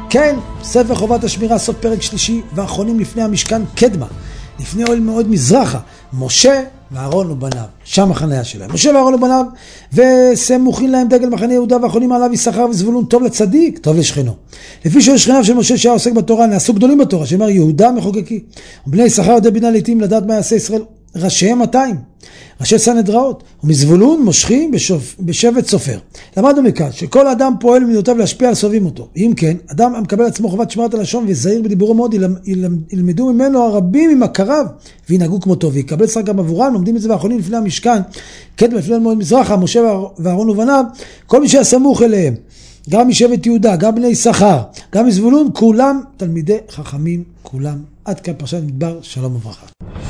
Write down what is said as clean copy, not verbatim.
כן, ספר חובת השמירה, סוף פרק שלישי, ואחרונים לפני המשכן קדמה, לפני אוהל מועד מזרחה, משה ואהרון ובניו, שם החניה שלהם. משה ואהרון ובניו, וסמוכין להם דגל מחנה יהודה, ואחרונים עליו יששכר וזבולון, טוב לצדיק, טוב לשכנו. לפי שהיו שכניו של משה שהיה עוסק בתורה, נעשו גדולים בתורה, שאומר יהודה מחוקקי. ובני יששכר יודעי בינה לעתים לדעת מה יעשה ישראל, ראשיהם 200, ראשי סנהדראות, ומזבולון מושכים בשבט סופר. למדנו מכאן שכל אדם פועל במידותיו להשפיע על סובבים אותו. אם כן, אדם המקבל עצמו חובת שמירת הלשון וזהיר בדיבורו מאוד, ילמדו ממנו הרבים ממכריו וינהגו כמותו, ויקבל שכר גם עבורם. לומדים את זה ואחרונים לפני המשכן קדמה, לפני מועד מזרחה, משה ואהרון ובניו, כל מי שהיה סמוך אליהם, גם משבט יהודה, גם בני יששכר, גם מזבולון, כולם תלמידי חכמים, כולם. עד כאן פרשת מדבר, שלום וברכה.